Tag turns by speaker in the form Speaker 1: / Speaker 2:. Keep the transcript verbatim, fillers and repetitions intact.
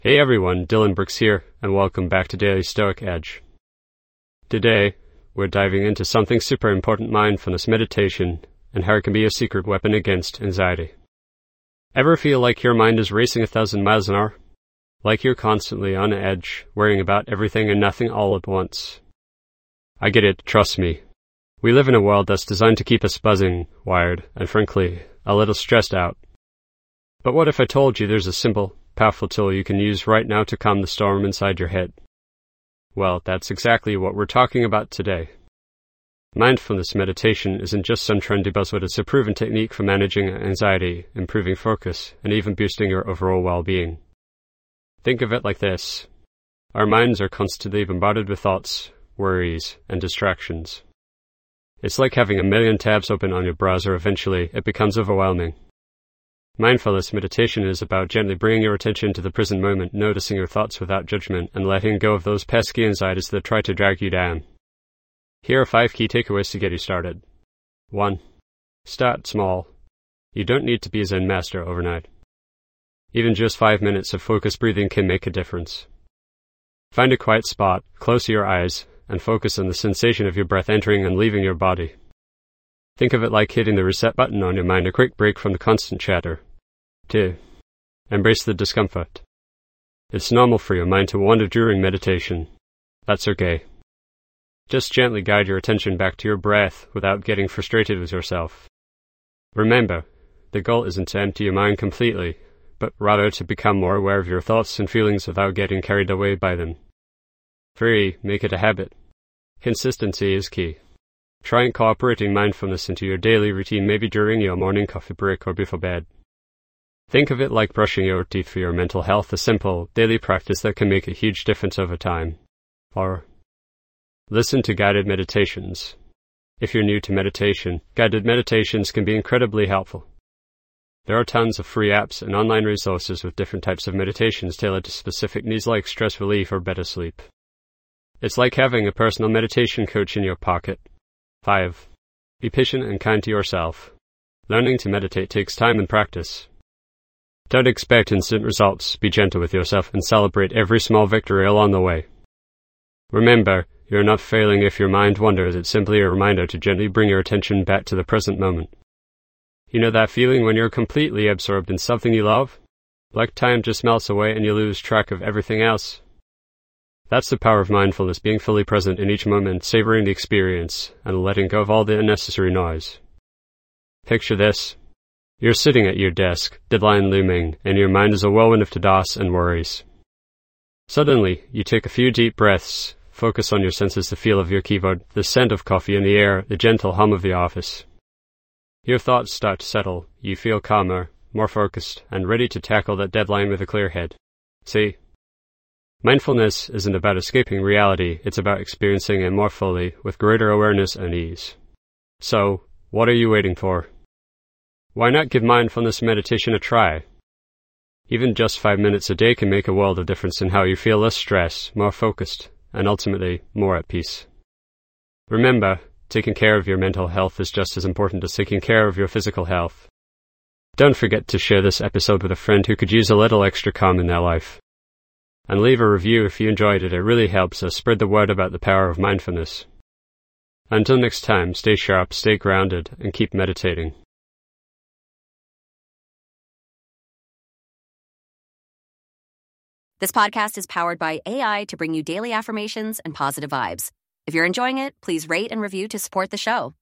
Speaker 1: Hey everyone, Dylan Brooks here, and welcome back to Daily Stoic Edge. Today, we're diving into something super important, mindfulness meditation, and how it can be a secret weapon against anxiety. Ever feel like your mind is racing a thousand miles an hour? Like you're constantly on edge, worrying about everything and nothing all at once? I get it, trust me. We live in a world that's designed to keep us buzzing, wired, and frankly, a little stressed out. But what if I told you there's a simple, powerful tool you can use right now to calm the storm inside your head? Well, that's exactly what we're talking about today. Mindfulness meditation isn't just some trendy buzzword, it's a proven technique for managing anxiety, improving focus, and even boosting your overall well-being. Think of it like this. Our minds are constantly bombarded with thoughts, worries, and distractions. It's like having a million tabs open on your browser. Eventually, it becomes overwhelming. Mindfulness meditation is about gently bringing your attention to the present moment, noticing your thoughts without judgment, and letting go of those pesky anxieties that try to drag you down. Here are five key takeaways to get you started. one. Start small. You don't need to be a Zen master overnight. Even just five minutes of focused breathing can make a difference. Find a quiet spot, close your eyes, and focus on the sensation of your breath entering and leaving your body. Think of it like hitting the reset button on your mind, a quick break from the constant chatter. two. Embrace the discomfort. It's normal for your mind to wander during meditation. That's okay. Just gently guide your attention back to your breath without getting frustrated with yourself. Remember, the goal isn't to empty your mind completely, but rather to become more aware of your thoughts and feelings without getting carried away by them. three. Make it a habit. Consistency is key. Try incorporating mindfulness into your daily routine, maybe during your morning coffee break or before bed. Think of it like brushing your teeth for your mental health, a simple, daily practice that can make a huge difference over time. Or, listen to guided meditations. If you're new to meditation, guided meditations can be incredibly helpful. There are tons of free apps and online resources with different types of meditations tailored to specific needs like stress relief or better sleep. It's like having a personal meditation coach in your pocket. five. Be patient and kind to yourself. Learning to meditate takes time and practice. Don't expect instant results. Be gentle with yourself and celebrate every small victory along the way. Remember, you're not failing if your mind wanders. It's simply a reminder to gently bring your attention back to the present moment. You know that feeling when you're completely absorbed in something you love? Like time just melts away and you lose track of everything else? That's the power of mindfulness, being fully present in each moment, savoring the experience, and letting go of all the unnecessary noise. Picture this. You're sitting at your desk, deadline looming, and your mind is a whirlwind of to-dos and worries. Suddenly, you take a few deep breaths, focus on your senses, the feel of your keyboard, the scent of coffee in the air, the gentle hum of the office. Your thoughts start to settle, you feel calmer, more focused, and ready to tackle that deadline with a clear head. See? Mindfulness isn't about escaping reality, it's about experiencing it more fully, with greater awareness and ease. So, what are you waiting for? Why not give mindfulness meditation a try? Even just five minutes a day can make a world of difference in how you feel, less stress, more focused, and ultimately, more at peace. Remember, taking care of your mental health is just as important as taking care of your physical health. Don't forget to share this episode with a friend who could use a little extra calm in their life. And leave a review if you enjoyed it. It really helps us spread the word about the power of mindfulness. Until next time, stay sharp, stay grounded, and keep meditating.
Speaker 2: This podcast is powered by A I to bring you daily affirmations and positive vibes. If you're enjoying it, please rate and review to support the show.